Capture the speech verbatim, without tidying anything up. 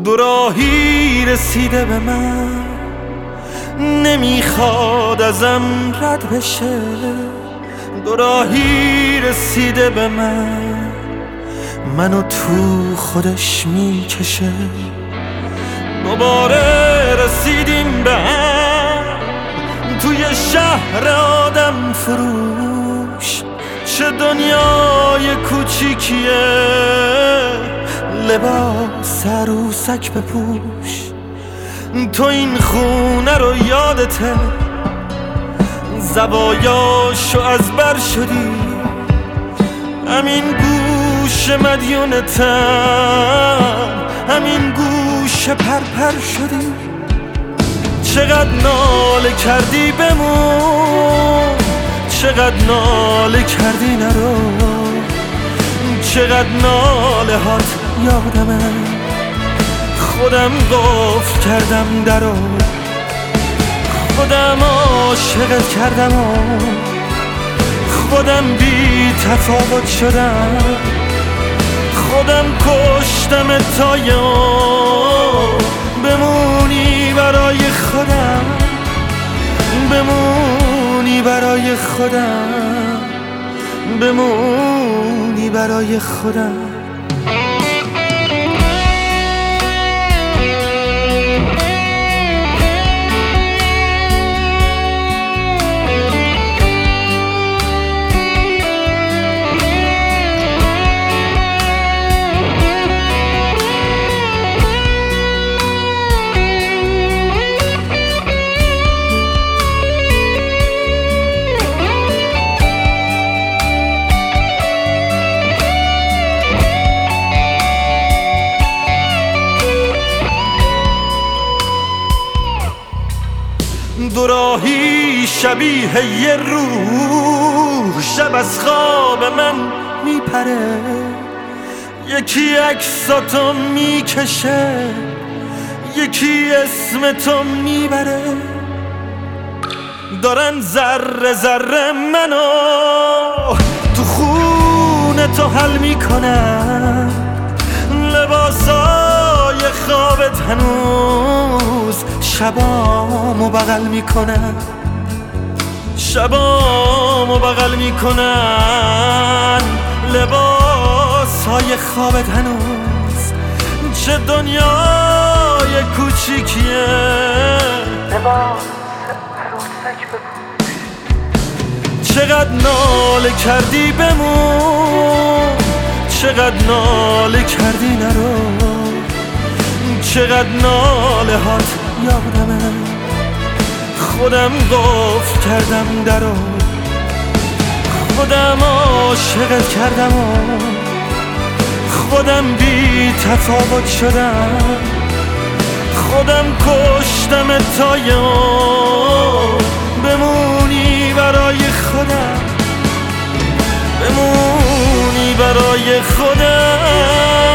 دو راهی رسیده به من، نمیخواد ازم رد بشه. دو راهی رسیده به من، منو تو خودش میکشه. دوباره رسیدیم به هم توی شهر آدم فروش. چه دنیای کوچیکیه، لباس عروسک بپوش. تو این خونه رو یادته، زوایاشو از بر شدی. همین گوش مدیونتم، همین گوش پرپر شدی. چقدر ناله کردی بمون، چقدر ناله کردی نرو. چقدر ناله هات یادمه، خودم قفل کردم درو. خودم عاشقت کردم و خودم بی تفاوت شدم. خودم کشتم تا یاد بمونی برای خودم، بمونی برای خودم، بمونی برای خودم. دو راهی شبیه یه روح، شب از خواب من میپره. یکی عکساتو میکشه، یکی اسم تو میبره. دارن ذره ذره منو تو خونه تو حل میکنن. لباسای خوابت هنوز شبامو بغل میکنن، شبامو بغل میکنن. لباسای خوابت هنوز، چه دنیای کوچیکیه. لباس عروسک بپوش. چقدر ناله کردی بمون، چقدر ناله کردی نرو. چقدر ناله هات یادمه، خودم قفل کردم درو. خودم عاشقت کردم و خودم بی تفاوت شدم. خودم کشتم تا یاد بمونی برای خودم، بمونی برای خودم.